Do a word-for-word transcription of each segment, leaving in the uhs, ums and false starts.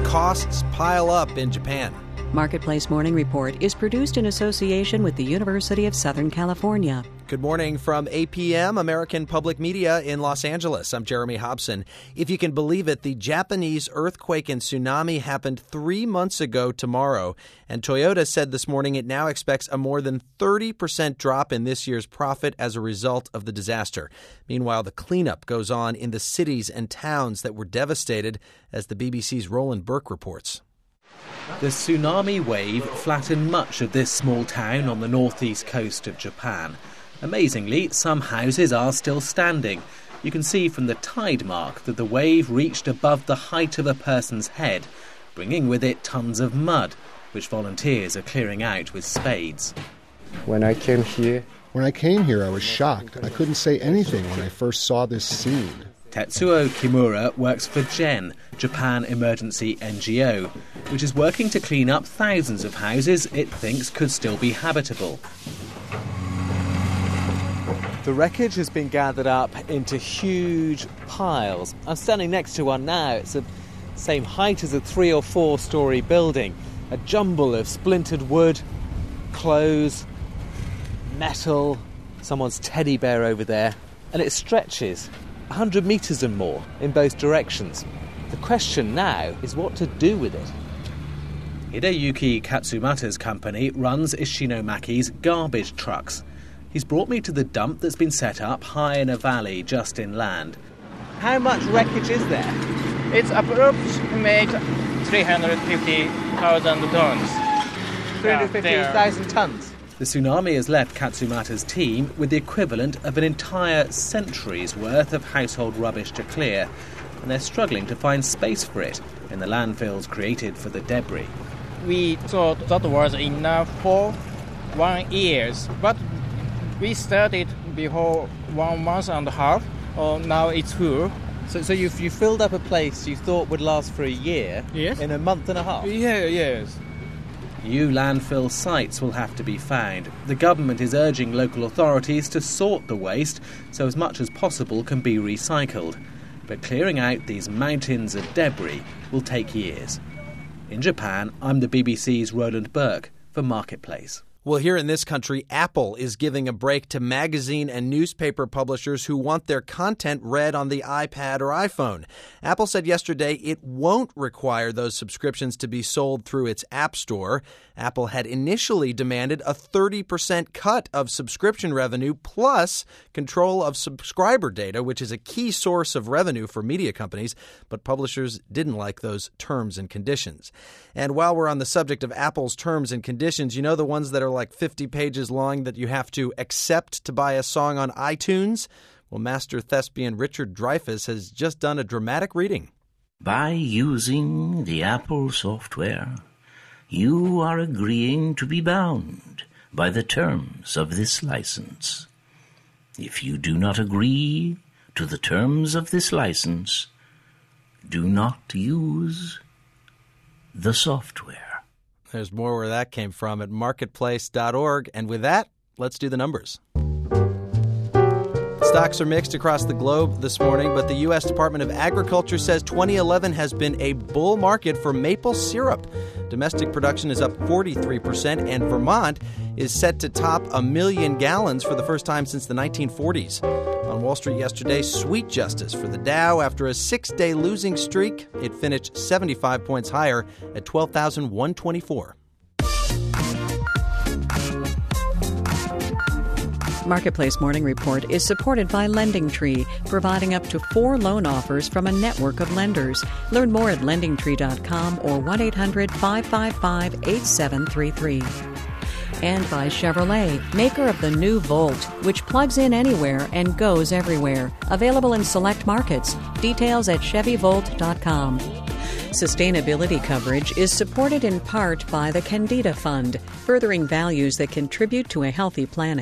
costs pile up in Japan. Marketplace Morning Report is produced in association with the University of Southern California. Good morning from A P M, American Public Media in Los Angeles. I'm Jeremy Hobson. If you can believe it, the Japanese earthquake and tsunami happened three months ago tomorrow. And Toyota said this morning it now expects a more than thirty percent drop in this year's profit as a result of the disaster. Meanwhile, the cleanup goes on in the cities and towns that were devastated, as the B B C's Roland Burke reports. The tsunami wave flattened much of this small town on the northeast coast of Japan. Amazingly, some houses are still standing. You can see from the tide mark that the wave reached above the height of a person's head, bringing with it tons of mud, which volunteers are clearing out with spades. When I came here... When I came here, I was shocked. I couldn't say anything when I first saw this scene. Tetsuo Kimura works for JEN, Japan Emergency N G O, which is working to clean up thousands of houses it thinks could still be habitable. The wreckage has been gathered up into huge piles. I'm standing next to one now. It's the same height as a three or four storey building. A jumble of splintered wood, clothes, metal, someone's teddy bear over there, and it stretches one hundred metres and more in both directions. The question now is what to do with it. Hideyuki Katsumata's company runs Ishinomaki's garbage trucks. He's brought me to the dump that's been set up high in a valley just inland. How much wreckage is there? It's approximate three hundred fifty thousand tons. three hundred fifty thousand tons? The tsunami has left Katsumata's team with the equivalent of an entire century's worth of household rubbish to clear, and they're struggling to find space for it in the landfills created for the debris. We thought that was enough for one year, but we started before one month and a half. Oh, now it's full. So, so you've you filled up a place you thought would last for a year yes. in a month and a half? Yeah, yes. New landfill sites will have to be found. The government is urging local authorities to sort the waste so as much as possible can be recycled. But clearing out these mountains of debris will take years. In Japan, I'm the B B C's Roland Burke for Marketplace. Well, here in this country, Apple is giving a break to magazine and newspaper publishers who want their content read on the iPad or iPhone. Apple said yesterday it won't require those subscriptions to be sold through its App Store. Apple had initially demanded a thirty percent cut of subscription revenue plus control of subscriber data, which is a key source of revenue for media companies, but publishers didn't like those terms and conditions. And while we're on the subject of Apple's terms and conditions, you know the ones that are like fifty pages long that you have to accept to buy a song on iTunes? Well, master thespian Richard Dreyfuss has just done a dramatic reading. By using the Apple software, you are agreeing to be bound by the terms of this license. If you do not agree to the terms of this license, do not use the software. There's more where that came from at marketplace dot org. And with that, let's do the numbers. Stocks are mixed across the globe this morning, but the U S Department of Agriculture says twenty eleven has been a bull market for maple syrup. Domestic production is up forty-three percent, and Vermont is set to top a million gallons for the first time since the nineteen forties. On Wall Street yesterday, sweet justice for the Dow. After a six-day losing streak, it finished seventy-five points higher at twelve thousand one hundred twenty-four. Marketplace Morning Report is supported by LendingTree, providing up to four loan offers from a network of lenders. Learn more at lending tree dot com or one eight hundred five five five eight seven three three. And by Chevrolet, maker of the new Volt, which plugs in anywhere and goes everywhere. Available in select markets. Details at chevy volt dot com. Sustainability coverage is supported in part by the Candida Fund, furthering values that contribute to a healthy planet.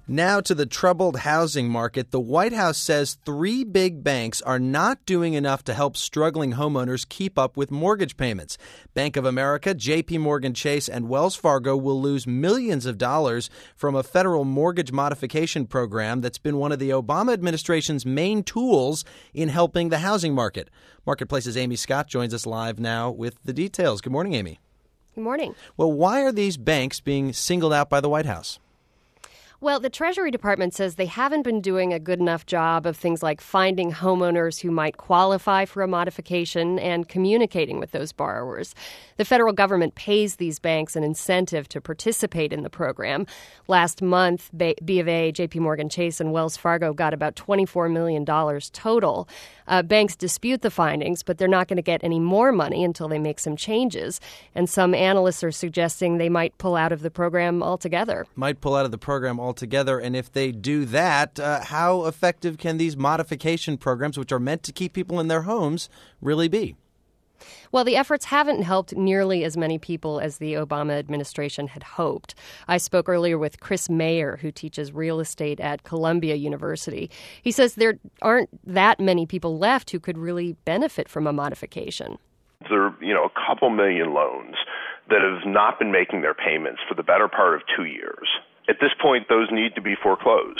Now to the troubled housing market. The White House says three big banks are not doing enough to help struggling homeowners keep up with mortgage payments. Bank of America, J P Morgan Chase, and Wells Fargo will lose millions of dollars from a federal mortgage modification program that's been one of the Obama administration's main tools in helping the housing market. Marketplace's Amy Scott joins us live now with the details. Good morning, Amy. Good morning. Well, why are these banks being singled out by the White House? Well, the Treasury Department says they haven't been doing a good enough job of things like finding homeowners who might qualify for a modification and communicating with those borrowers. The federal government pays these banks an incentive to participate in the program. Last month, B of A, J P Morgan Chase, and Wells Fargo got about twenty-four million dollars total. Uh, banks dispute the findings, but they're not going to get any more money until they make some changes. And some analysts are suggesting they might pull out of the program altogether. Might pull out of the program altogether. And if they do that, uh, how effective can these modification programs, which are meant to keep people in their homes, really be? Well, the efforts haven't helped nearly as many people as the Obama administration had hoped. I spoke earlier with Chris Mayer, who teaches real estate at Columbia University. He says there aren't that many people left who could really benefit from a modification. There are, you know, a couple million loans that have not been making their payments for the better part of two years. At this point, those need to be foreclosed.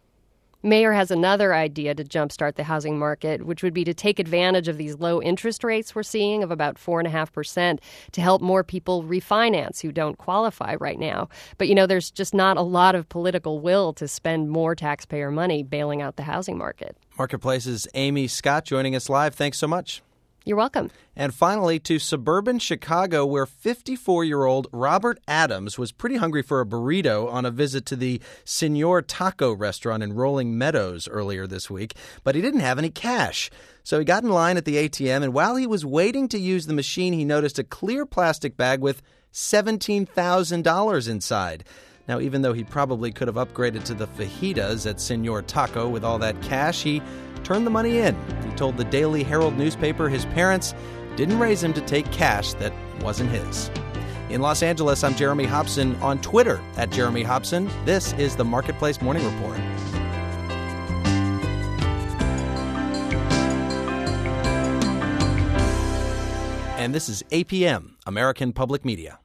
Mayer has another idea to jumpstart the housing market, which would be to take advantage of these low interest rates we're seeing of about four point five percent to help more people refinance who don't qualify right now. But, you know, there's just not a lot of political will to spend more taxpayer money bailing out the housing market. Marketplace's Amy Scott joining us live. Thanks so much. You're welcome. And finally, to suburban Chicago, where fifty-four-year-old Robert Adams was pretty hungry for a burrito on a visit to the Senor Taco restaurant in Rolling Meadows earlier this week. But he didn't have any cash. So he got in line at the A T M, and while he was waiting to use the machine, he noticed a clear plastic bag with seventeen thousand dollars inside. Now, even though he probably could have upgraded to the fajitas at Senor Taco with all that cash, he turned the money in. He told the Daily Herald newspaper his parents didn't raise him to take cash that wasn't his. In Los Angeles, I'm Jeremy Hobson. On Twitter, at Jeremy Hobson. This is the Marketplace Morning Report. And this is A P M, American Public Media.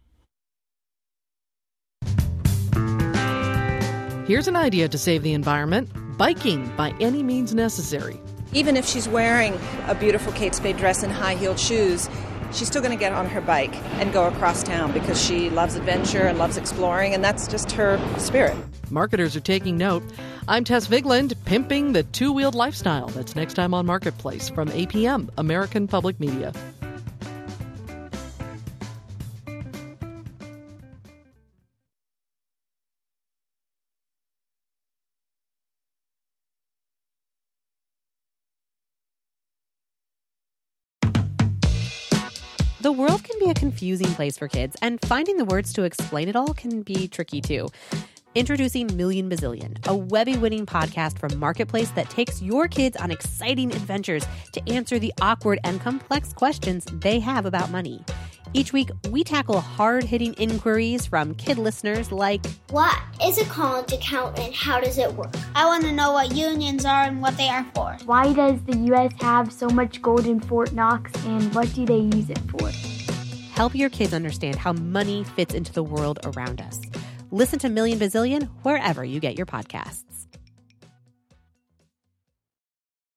Here's an idea to save the environment: biking by any means necessary. Even if she's wearing a beautiful Kate Spade dress and high-heeled shoes, she's still going to get on her bike and go across town because she loves adventure and loves exploring, and that's just her spirit. Marketers are taking note. I'm Tess Vigland, pimping the two-wheeled lifestyle. That's next time on Marketplace from A P M, American Public Media. The world can be a confusing place for kids, and finding the words to explain it all can be tricky too. Introducing Million Bazillion, a Webby-winning podcast from Marketplace that takes your kids on exciting adventures to answer the awkward and complex questions they have about money. Each week, we tackle hard-hitting inquiries from kid listeners like, what is a college account and how does it work? I want to know what unions are and what they are for. Why does the U S have so much gold in Fort Knox, and what do they use it for? Help your kids understand how money fits into the world around us. Listen to Million Bazillion wherever you get your podcasts.